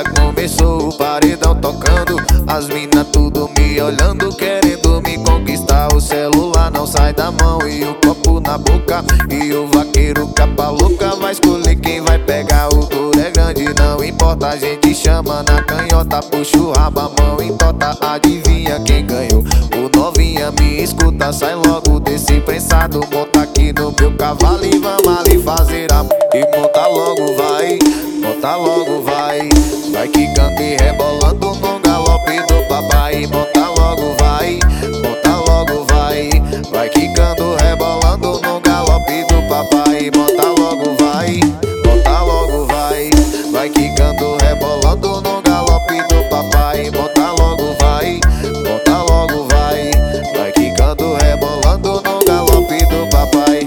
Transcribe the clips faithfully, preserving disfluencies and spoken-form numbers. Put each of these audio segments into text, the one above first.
vaquejada começou, o paredão tocando, as mina tudo me olhando, querendo me conquistar. O celular não sai da mão e o copo na boca, e o vaqueiro capa louca vai escolher quem vai pegar. O touro é grande, não importa, a gente chama na canhota, puxa o rabo, a mão entorta, adivinha quem ganhou? O novinha me escuta, sai logo desse prensado, monta aqui no meu cavalo e vamos ali fazer amor. E monta logo vai, monta logo vai, vai quicando e rebolando no galope do papai. Monta logo vai, monta logo vai, vai quicando, rebolando no galope do papai. Monta logo vai, monta logo vai, vai quicando, rebolando no galope do papai. Monta logo vai, monta logo vai, vai quicando, rebolando no galope do papai.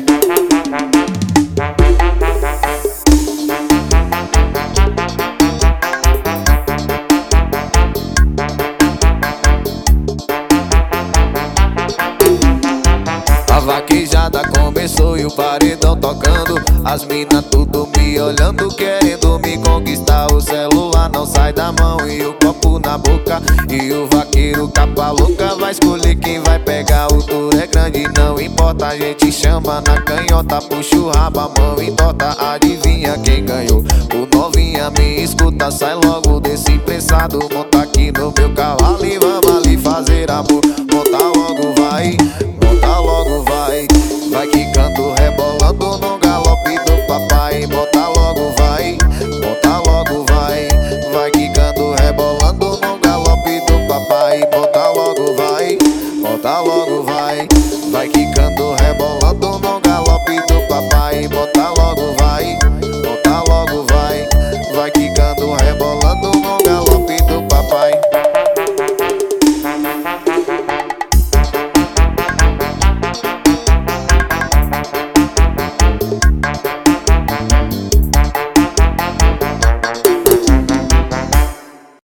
A vaquejada começou e o paredão tocando, as mina tudo me olhando, querendo me conquistar. O celular não sai da mão e o copo na boca, e o vaqueiro capa louca vai escolher quem vai pegar. O touro é grande, não importa, a gente chama na canhota, puxa o rabo, a mão entorta, adivinha quem ganhou? O novinha me escuta, sai logo desse prensado, monta aqui no meu cavalo e vamos ali fazer amor. Monta logo vai, monta logo vai, vai quicando, rebolando no galope do papai. Monta logo vai, monta logo vai, vai quicando, rebolando no galope do papai. Monta logo vai, monta logo vai, vai quicando,